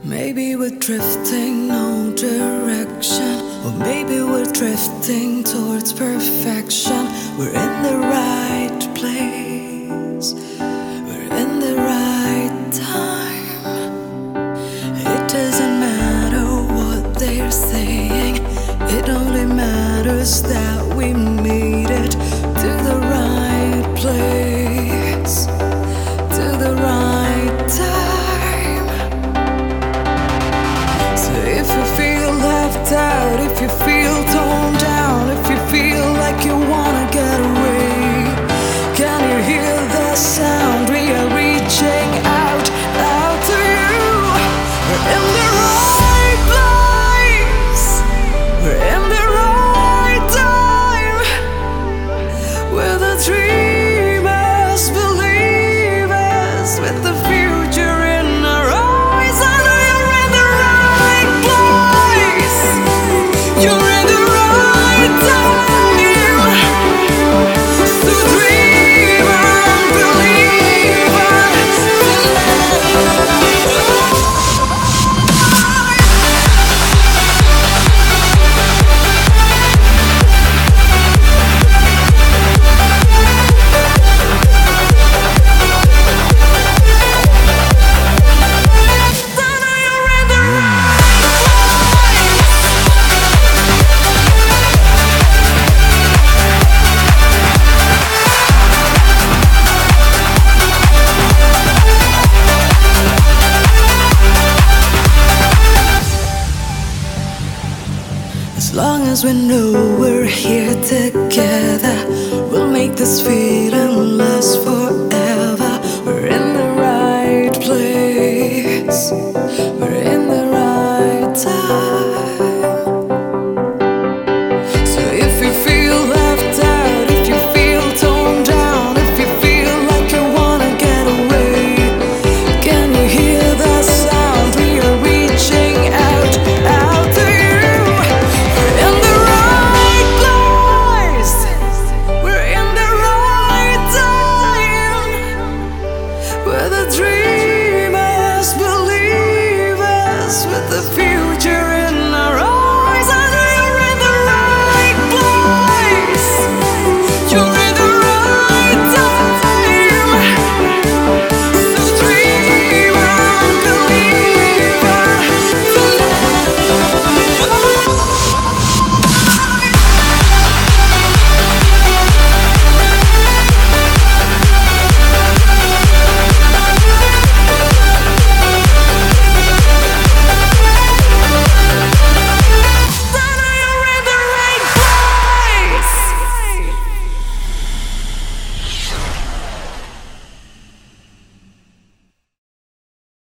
Maybe we're drifting no direction, or maybe we're drifting towards perfection. We're in the right place, we're in the right time. It doesn't matter what they're saying, it only matters that we made it to the right place, to the right time. If you feel left out, if you feel torn down, if you feel like you wanna get away, can you hear the sound? We are reaching out to you. We're in the right place, we're in the right time. We're the dreamers, believers, with the future in our eyes. I know you're in the right place, you're in the right time. So dream and believe as long as we know we're here together, we'll make this feeling last forever. We're in the right place, we're in the right time. So if you feel left out, if you feel torn down, if you feel like you wanna get away, can you hear the sound? We are reaching out to you. We're in the right place, we're in the right time. We're the dreamers, believers, with the